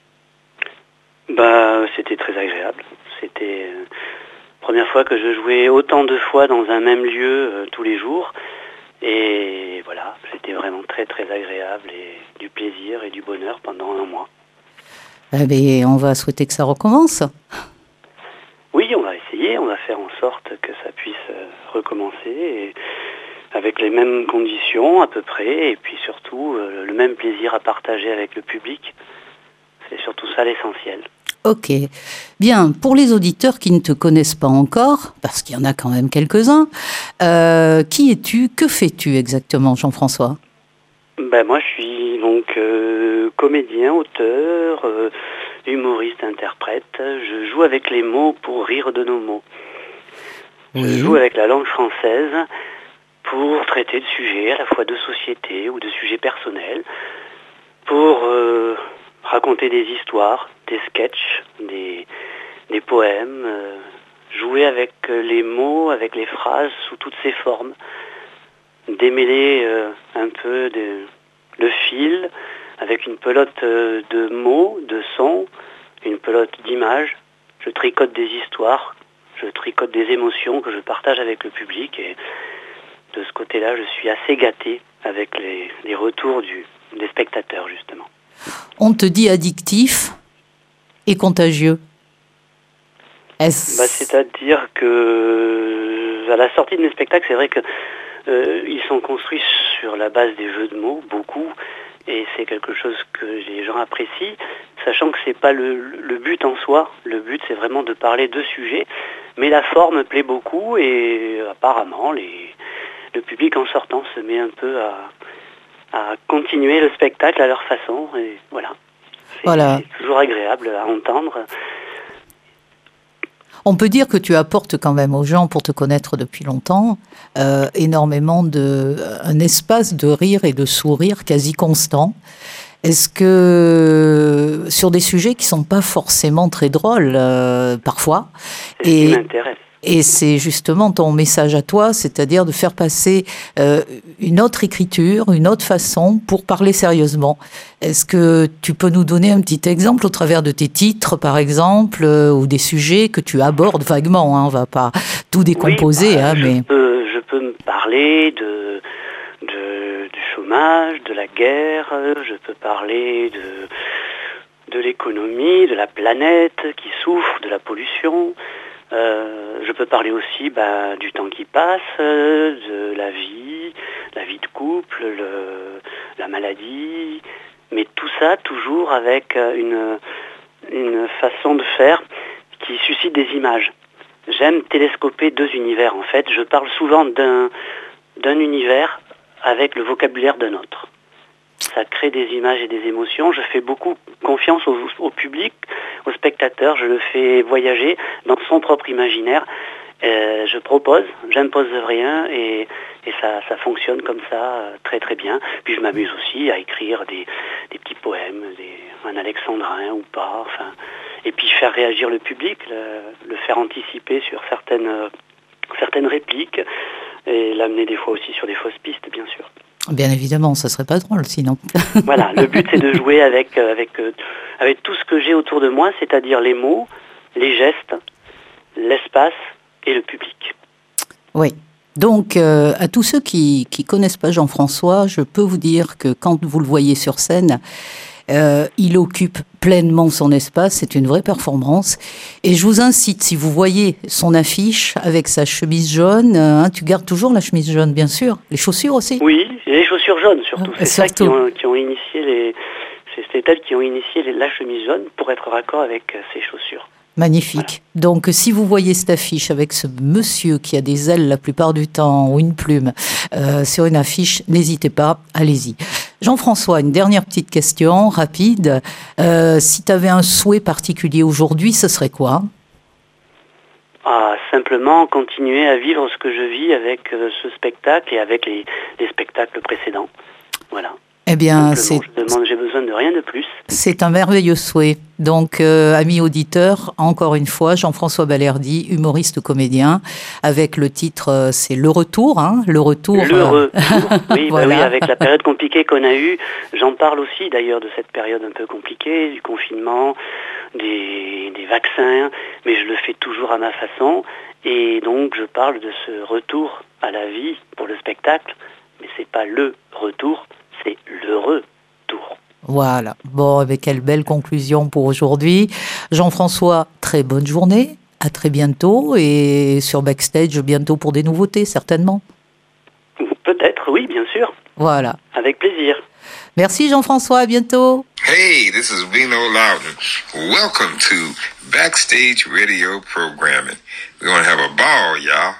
C'était très agréable. C'était la première fois que je jouais autant de fois dans un même lieu tous les jours. Et voilà, voilà, c'était vraiment très très agréable et du plaisir et du bonheur pendant 1 mois. Eh bien, on va souhaiter que ça recommence. Oui, on va essayer, on va faire en sorte que ça puisse recommencer et avec les mêmes conditions à peu près et puis surtout le même plaisir à partager avec le public. C'est surtout ça l'essentiel. Ok. Bien, pour les auditeurs qui ne te connaissent pas encore, parce qu'il y en a quand même quelques-uns, qui es-tu? Que fais-tu exactement, Jean-François? Ben, moi, je suis donc comédien, auteur, humoriste, interprète. Je joue avec les mots pour rire de nos mots. Je joue avec la langue française pour traiter de sujets à la fois de société ou de sujets personnels, pour raconter des histoires, des sketchs, des poèmes, jouer avec les mots, avec les phrases sous toutes ces formes, démêler un peu le fil avec une pelote de mots, de sons, une pelote d'images. Je tricote des histoires, je tricote des émotions que je partage avec le public et de ce côté-là, je suis assez gâté avec les retours des spectateurs, justement. On te dit addictif et contagieux. C'est-à-dire que à la sortie de mes spectacles, c'est vrai que ils sont construits sur la base des jeux de mots, beaucoup, et c'est quelque chose que les gens apprécient, sachant que c'est pas le but en soi. Le but, c'est vraiment de parler de sujets, mais la forme plaît beaucoup et apparemment, le public en sortant se met un peu à continuer le spectacle à leur façon, et voilà. C'est toujours agréable à entendre. On peut dire que tu apportes quand même aux gens, pour te connaître depuis longtemps, énormément un espace de rire et de sourire quasi constant. Est-ce que sur des sujets qui sont pas forcément très drôles parfois, c'est ce qui m'intéresse. Et c'est justement ton message à toi, c'est-à-dire de faire passer une autre écriture, une autre façon pour parler sérieusement. Est-ce que tu peux nous donner un petit exemple au travers de tes titres, par exemple, ou des sujets que tu abordes vaguement, hein, on va pas tout décomposer. Oui, je peux me parler du chômage, de la guerre, je peux parler de l'économie, de la planète qui souffre, de la pollution. Je peux parler aussi du temps qui passe, de la vie de couple, la maladie, mais tout ça toujours avec une façon de faire qui suscite des images. J'aime télescoper 2 univers en fait. Je parle souvent d'un univers avec le vocabulaire d'un autre. Ça crée des images et des émotions. Je fais beaucoup confiance au public, au spectateur. Je le fais voyager dans son propre imaginaire. Je propose, j'impose rien et ça fonctionne comme ça très très bien. Puis je m'amuse aussi à écrire des petits poèmes, un alexandrin ou pas. Enfin, et puis faire réagir le public, le faire anticiper sur certaines répliques et l'amener des fois aussi sur des fausses pistes, bien sûr. Bien évidemment, ça serait pas drôle sinon. Voilà, le but c'est de jouer avec tout ce que j'ai autour de moi, c'est-à-dire les mots, les gestes, l'espace et le public. Oui. Donc, à tous ceux qui connaissent pas Jean-François, je peux vous dire que quand vous le voyez sur scène, il occupe pleinement son espace, c'est une vraie performance. Et je vous incite, si vous voyez son affiche avec sa chemise jaune, tu gardes toujours la chemise jaune, bien sûr. Les chaussures aussi. Oui, et les chaussures jaunes surtout. C'est ça qui ont initié c'est elles qui ont initié la chemise jaune pour être raccord avec ces chaussures. Magnifique. Voilà. Donc, si vous voyez cette affiche avec ce monsieur qui a des ailes la plupart du temps ou une plume sur une affiche, n'hésitez pas, allez-y. Jean-François, une dernière petite question rapide. Si tu avais un souhait particulier aujourd'hui, ce serait quoi ? Simplement continuer à vivre ce que je vis avec ce spectacle et avec les spectacles précédents. Voilà. Eh bien, j'ai besoin de rien de plus. C'est un merveilleux souhait. Donc, amis auditeurs, encore une fois, Jean-François Balerdi, humoriste comédien, avec le titre, c'est Le Retour, hein, Le Retour. Oui, voilà. Oui, avec la période compliquée qu'on a eue. J'en parle aussi d'ailleurs de cette période un peu compliquée, du confinement, des vaccins, mais je le fais toujours à ma façon. Et donc, je parle de ce retour à la vie pour le spectacle, mais c'est pas le retour, c'est l'heureux tour. Voilà. Bon, quelle belle conclusion pour aujourd'hui. Jean-François, très bonne journée. À très bientôt. Et sur Backstage, bientôt pour des nouveautés, certainement. Peut-être, oui, bien sûr. Voilà. Avec plaisir. Merci Jean-François, à bientôt. Hey, this is Vino Loudon. Welcome to Backstage Radio Programming. We're going to have a ball, y'all.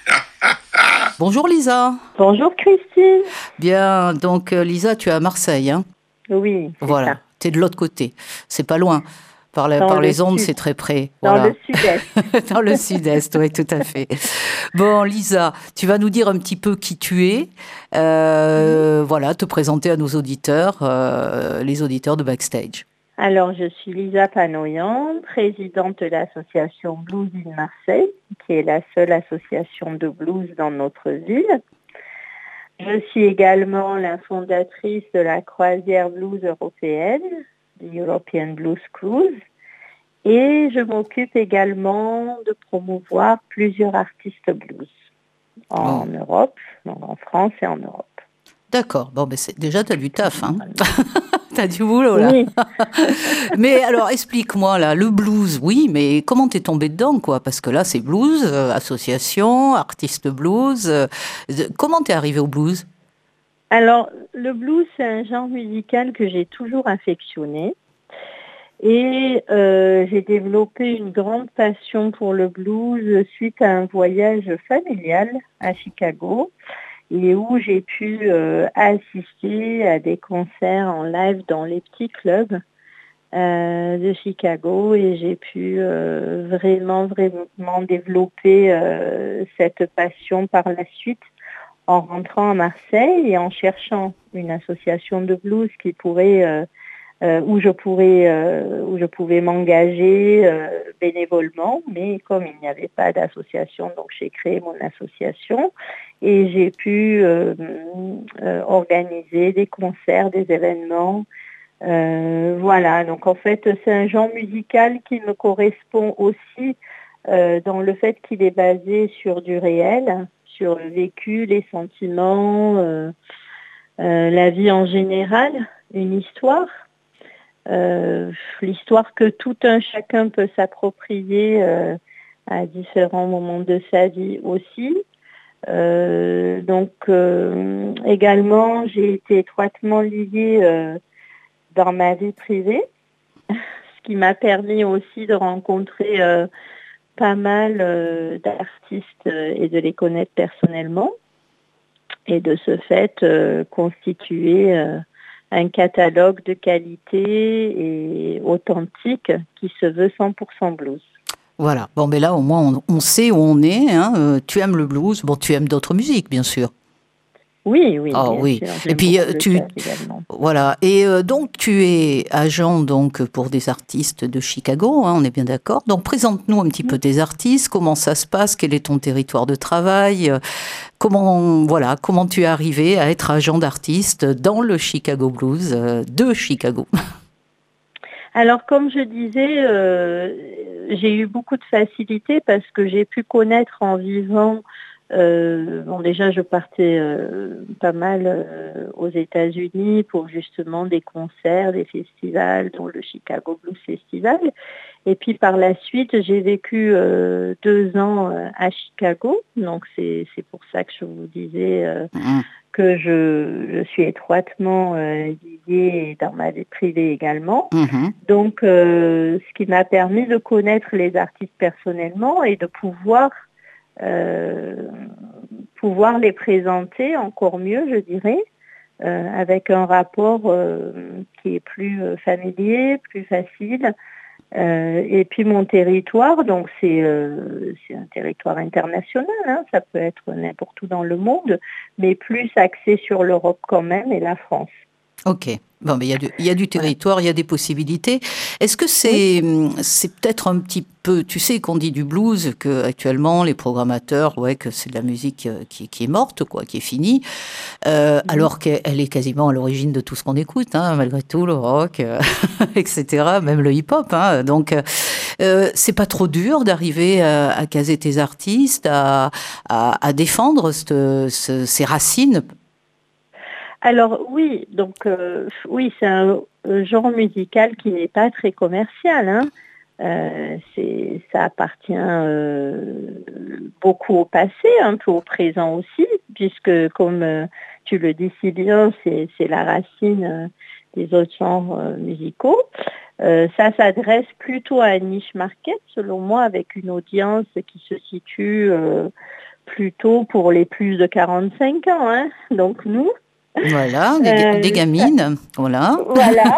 Bonjour Lisa. Bonjour Christine. Bien, donc Lisa, tu es à Marseille, hein? Oui, c'est voilà. Tu es de l'autre côté. C'est pas loin. Par les ondes, c'est très près. Dans voilà. le sud-est. Dans le sud-est, oui, tout à fait. Bon, Lisa, tu vas nous dire un petit peu qui tu es. Voilà, te présenter à nos auditeurs, les auditeurs de Backstage. Alors, je suis Lisa Panoyan, présidente de l'association Blues in Marseille, qui est la seule association de blues dans notre ville. Je suis également la fondatrice de la croisière blues européenne, the European Blues Cruise, et je m'occupe également de promouvoir plusieurs artistes blues en Europe, donc en France et en Europe. D'accord, bon, ben déjà, tu as du taf, hein. T'as du boulot, là. Oui. Mais alors, explique-moi, là, le blues, oui, mais comment t'es tombée dedans, quoi? Parce que là, c'est blues, association, artiste blues. Comment t'es arrivée au blues? Alors, le blues, c'est un genre musical que j'ai toujours affectionné. Et j'ai développé une grande passion pour le blues suite à un voyage familial à Chicago, et où j'ai pu assister à des concerts en live dans les petits clubs de Chicago, et j'ai pu vraiment développer cette passion par la suite en rentrant à Marseille et en cherchant une association de blues qui pourrait où je pouvais m'engager bénévolement, mais comme il n'y avait pas d'association, donc j'ai créé mon association et j'ai pu organiser des concerts, des événements. Voilà, donc en fait c'est un genre musical qui me correspond aussi dans le fait qu'il est basé sur du réel, sur le vécu, les sentiments, la vie en général, une histoire. L'histoire que tout un chacun peut s'approprier à différents moments de sa vie aussi. Donc également j'ai été étroitement liée dans ma vie privée, ce qui m'a permis aussi de rencontrer pas mal d'artistes et de les connaître personnellement, et de ce fait constituer un catalogue de qualité et authentique qui se veut 100% blues. Voilà, bon, mais là au moins on sait où on est, hein. Tu aimes le blues, bon, tu aimes d'autres musiques bien sûr. Oui, oui. Oh, oui. Sûr, et puis voilà. Et donc tu es agent donc pour des artistes de Chicago, hein, on est bien d'accord. Donc présente-nous un petit peu tes artistes. Comment ça se passe? Quel est ton territoire de travail? Comment tu es arrivé à être agent d'artiste dans le Chicago Blues de Chicago? Alors comme je disais, j'ai eu beaucoup de facilité parce que j'ai pu connaître en vivant. Déjà, je partais pas mal aux États-Unis pour justement des concerts, des festivals, dont le Chicago Blues Festival. Et puis par la suite, j'ai vécu 2 ans à Chicago. Donc c'est pour ça que je vous disais que je suis étroitement liée dans ma vie privée également. Donc ce qui m'a permis de connaître les artistes personnellement et de pouvoir les présenter encore mieux, je dirais, avec un rapport qui est plus familier, plus facile. Et puis mon territoire, donc c'est un territoire international, hein, ça peut être n'importe où dans le monde, mais plus axé sur l'Europe quand même et la France. Ok. Bon, mais il y a du territoire, il y a des possibilités. Est-ce que c'est peut-être un petit peu, tu sais qu'on dit du blues, que actuellement les programmateurs, que c'est de la musique qui est morte, quoi, qui est finie, alors qu'elle est quasiment à l'origine de tout ce qu'on écoute, hein, malgré tout, le rock, etc., même le hip-hop. Hein, donc, c'est pas trop dur d'arriver à caser tes artistes, à défendre ces racines. Alors oui, donc oui, c'est un genre musical qui n'est pas très commercial, hein. Ça appartient beaucoup au passé, un peu au présent aussi, puisque comme tu le dis si bien, c'est la racine des autres genres musicaux. Ça s'adresse plutôt à un niche market, selon moi, avec une audience qui se situe plutôt pour les plus de 45 ans, hein, donc nous. Voilà, des gamines, voilà. Voilà.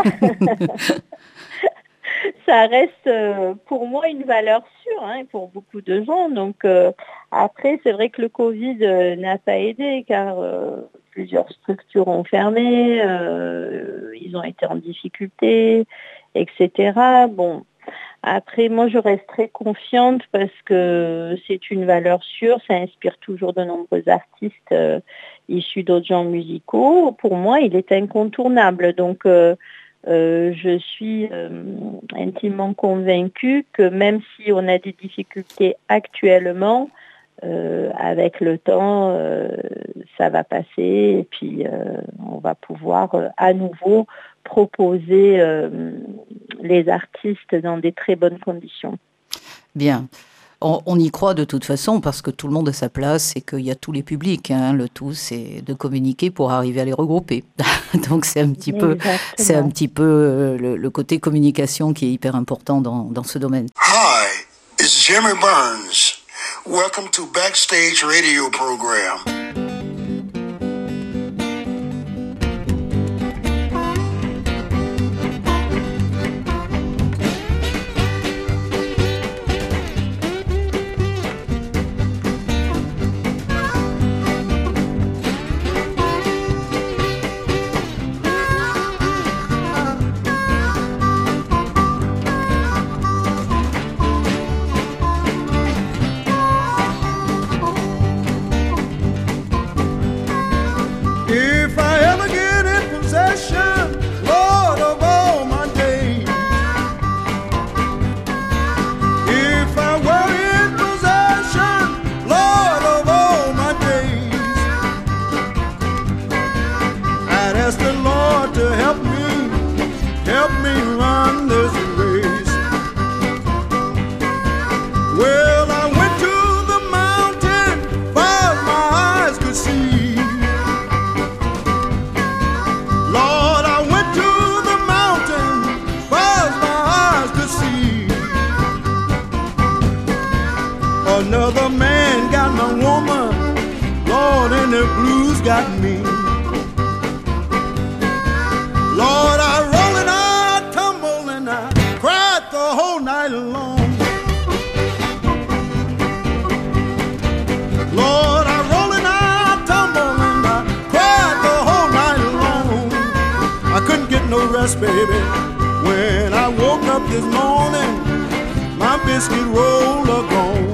Ça reste pour moi une valeur sûre, hein, pour beaucoup de gens. Donc après, c'est vrai que le Covid n'a pas aidé car plusieurs structures ont fermé, ils ont été en difficulté, etc. Bon, après, moi, je reste très confiante parce que c'est une valeur sûre, ça inspire toujours de nombreux artistes issus d'autres genres musicaux. Pour moi, il est incontournable. Donc, je suis intimement convaincue que même si on a des difficultés actuellement, avec le temps, ça va passer et puis on va pouvoir à nouveau proposer les artistes dans des très bonnes conditions. Bien. On y croit de toute façon parce que tout le monde a sa place et qu'il y a tous les publics. Hein. Le tout, c'est de communiquer pour arriver à les regrouper. Donc, c'est un petit peu, le côté communication qui est hyper important dans ce domaine. Hi, it's Jimmy Burns. Welcome to Backstage Radio Program. Another man got my woman, Lord, and the blues got me. Lord, I roll and I tumble and I cried the whole night long. Lord, I roll and I tumble and I cried the whole night long. I couldn't get no rest, baby. When I woke up this morning, my biscuit roll are gone.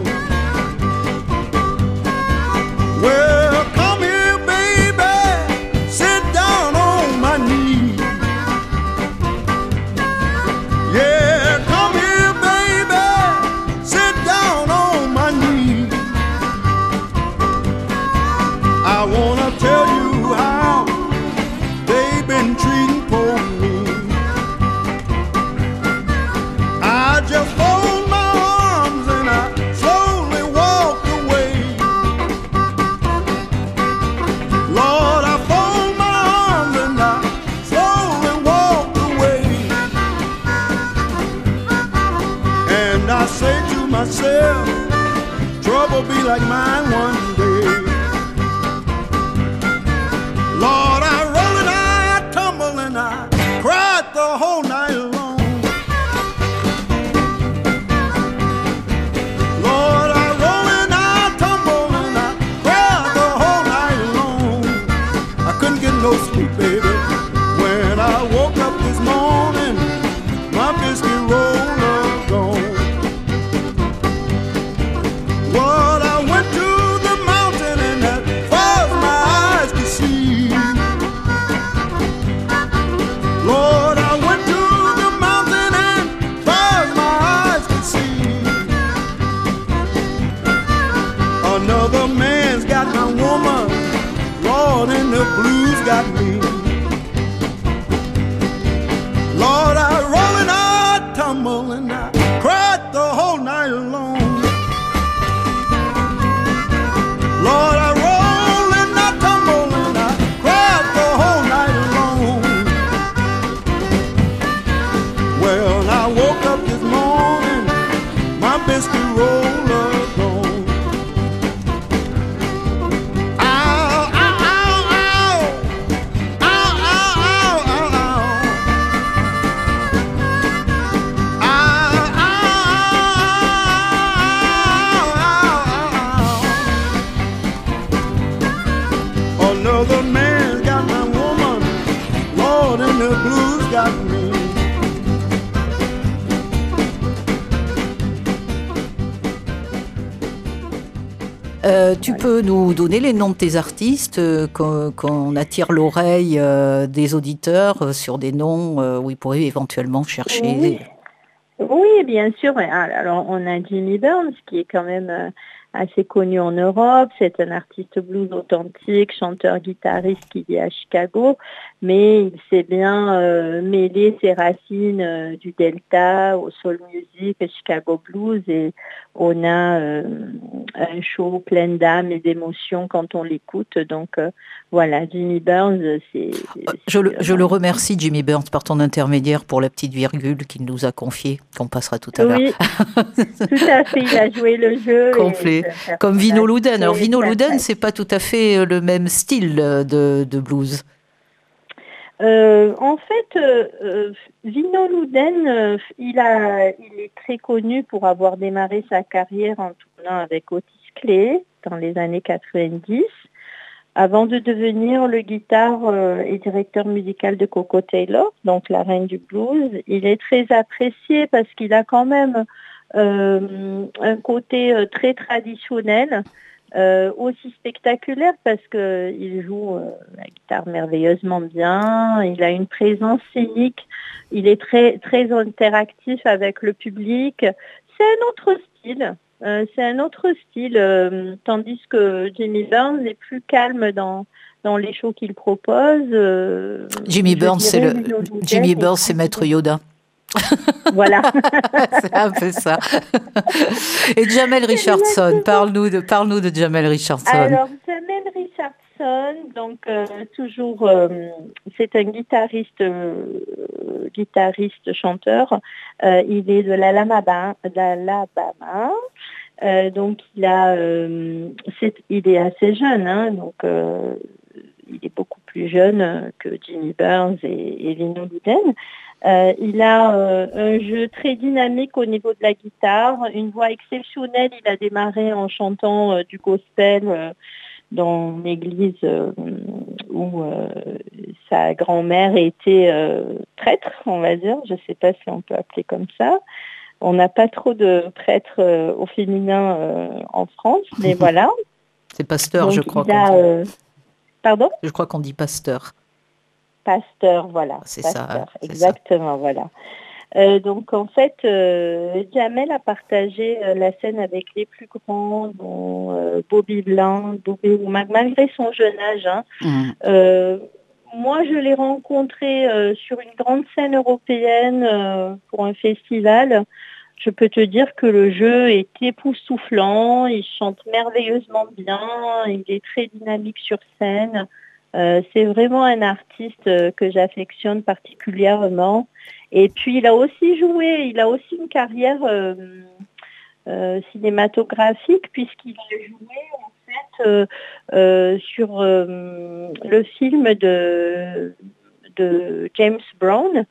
Well, come here, baby, sit down on my knee. Yeah, come here, baby, sit down on my knee. I wanna tell you how they've been treating poor me. I just fold my arms and I slowly walked away. Lord, I fold my arms and I slowly walked away. And I say to myself, trouble be like mine one day. Lord, I roll and I tumble and I cried the whole night long. Lord, I roll and I tumble and I cried the whole night long. I couldn't get no sleep, baby. When I woke up this morning, my biscuit roller gone. Well, I went to the mountain and as far as my eyes could see. Lord, I went to the mountain and as far as my eyes could see. Another man's got my woman, Lord, and the blues got me. Tu peux nous donner les noms de tes artistes, qu'on attire l'oreille des auditeurs sur des noms où ils pourraient éventuellement chercher. Oui, bien sûr. Alors, on a Jimmy Burns, qui est quand même assez connu en Europe. C'est un artiste blues authentique, chanteur-guitariste qui vit à Chicago, mais il s'est bien mêlé ses racines du Delta au soul music, Chicago blues, et on a un show plein d'âme et d'émotion quand on l'écoute. Donc voilà, Jimmy Burns, Je le remercie, Jimmy Burns, par ton intermédiaire pour la petite virgule qu'il nous a confiée, qu'on passera tout à l'heure. Oui, tout à fait, il a joué le jeu. Complet. Comme Vino Luden. Alors Vino Luden, c'est pas tout à fait le même style de blues. En fait, Vino Luden, il est très connu pour avoir démarré sa carrière en tournant avec Otis Clay dans les années 90, avant de devenir le guitare et directeur musical de Coco Taylor, donc la reine du blues. Il est très apprécié parce qu'il a quand même un côté très traditionnel, aussi spectaculaire parce qu'il joue la guitare merveilleusement bien, il a une présence scénique, il est très, très interactif avec le public. C'est un autre style. Tandis que Jimmy Burns est plus calme dans les shows qu'il propose. Jimmy Burns, c'est Maître Yoda. Voilà. C'est un peu ça. Et Jamel Richardson, parle-nous de Jamel Richardson. Alors, Jamel Richardson, donc toujours, c'est un guitariste-chanteur. Il est de l'Alabama. Donc, il est assez jeune, hein, donc il est beaucoup plus jeune que Jimmy Burns et Vino Luden. Il a un jeu très dynamique au niveau de la guitare, une voix exceptionnelle. Il a démarré en chantant du gospel dans l'église où sa grand-mère était prêtre, on va dire. Je ne sais pas si on peut appeler comme ça. On n'a pas trop de prêtres au féminin en France, mais voilà. C'est pasteur, donc, je crois. Pardon ? Je crois qu'on dit pasteur. Pasteur, voilà. C'est pasteur, ça. Exactement, voilà. Donc en fait, Jamel a partagé la scène avec les plus grands, dont Bobby Bland, malgré son jeune âge. Hein. Moi, je l'ai rencontré sur une grande scène européenne pour un festival. Je peux te dire que le jeu est époustouflant, il chante merveilleusement bien, il est très dynamique sur scène. C'est vraiment un artiste que j'affectionne particulièrement. Et puis il a aussi une carrière cinématographique puisqu'il a joué en fait sur le film de James Brown.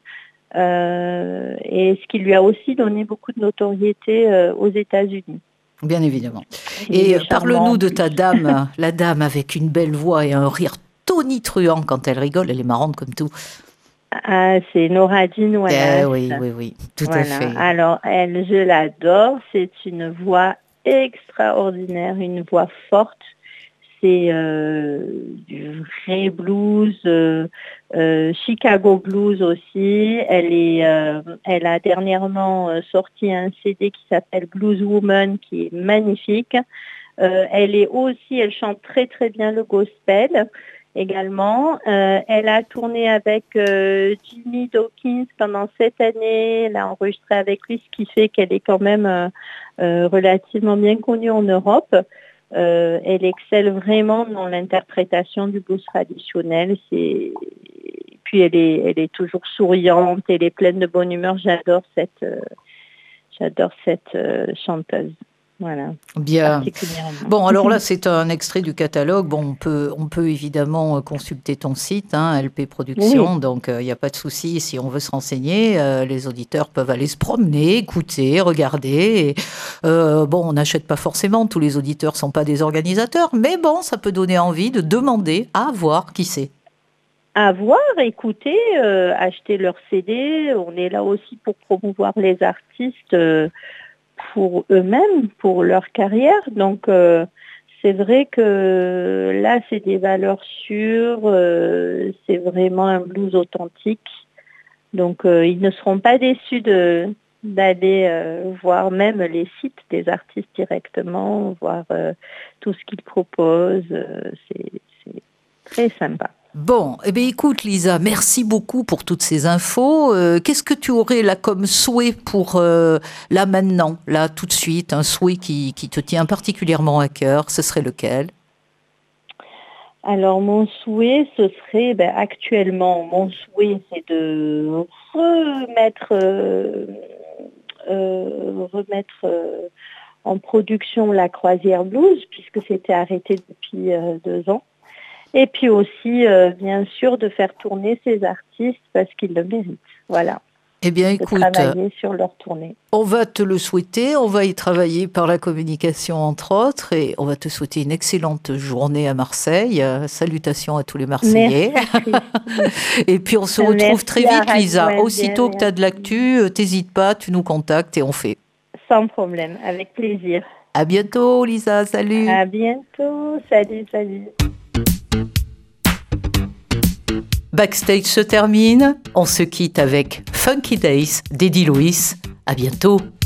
Et ce qui lui a aussi donné beaucoup de notoriété aux États-Unis. Bien évidemment. Et parle-nous de ta dame, la dame avec une belle voix et un rire tonitruant quand elle rigole, elle est marrante comme tout. Ah, c'est Nora Jean Wallace. Oui, tout à fait. Alors, elle, je l'adore, c'est une voix extraordinaire, une voix forte. C'est du vrai blues, Chicago blues aussi. Elle a dernièrement sorti un CD qui s'appelle Blues Woman, qui est magnifique. Elle chante très très bien le gospel également. Elle a tourné avec Jimmy Dawkins pendant 7 années. Elle a enregistré avec lui, ce qui fait qu'elle est quand même relativement bien connue en Europe. Elle excelle vraiment dans l'interprétation du blues traditionnel. Puis elle est toujours souriante, elle est pleine de bonne humeur. J'adore cette chanteuse. Voilà. Bien. Bon, alors là, c'est un extrait du catalogue. Bon, on peut évidemment consulter ton site, hein, LP Productions, oui. Donc il n'y a pas de souci. Si on veut se renseigner, les auditeurs peuvent aller se promener, écouter, regarder. Bon, on n'achète pas forcément, tous les auditeurs ne sont pas des organisateurs, mais bon, ça peut donner envie de demander à voir qui c'est. À voir, écouter, acheter leur CD. On est là aussi pour promouvoir les artistes pour eux-mêmes, pour leur carrière. Donc, c'est vrai que là, c'est des valeurs sûres, c'est vraiment un blues authentique. Donc, ils ne seront pas déçus d'aller voir même les sites des artistes directement, voir tout ce qu'ils proposent. C'est très sympa. Bon, eh bien écoute Lisa, merci beaucoup pour toutes ces infos. Qu'est-ce que tu aurais là comme souhait pour là maintenant, là tout de suite, un souhait qui te tient particulièrement à cœur, ce serait lequel ? Alors mon souhait, ce serait actuellement, mon souhait c'est de remettre en production la Croisière Blues, puisque c'était arrêté depuis 2 ans. Et puis aussi, bien sûr, de faire tourner ces artistes parce qu'ils le méritent. Voilà. Eh bien, écoute, de travailler sur leur tournée. On va te le souhaiter, on va y travailler par la communication entre autres, et on va te souhaiter une excellente journée à Marseille. Salutations à tous les Marseillais. Et puis on se retrouve très vite, Lisa. Aussitôt que tu as de l'actu, t'hésites pas, tu nous contactes et on fait. Sans problème, avec plaisir. À bientôt, Lisa. Salut. À bientôt. Salut. Backstage se termine. On se quitte avec Funky Days d'Eddie Lewis. À bientôt.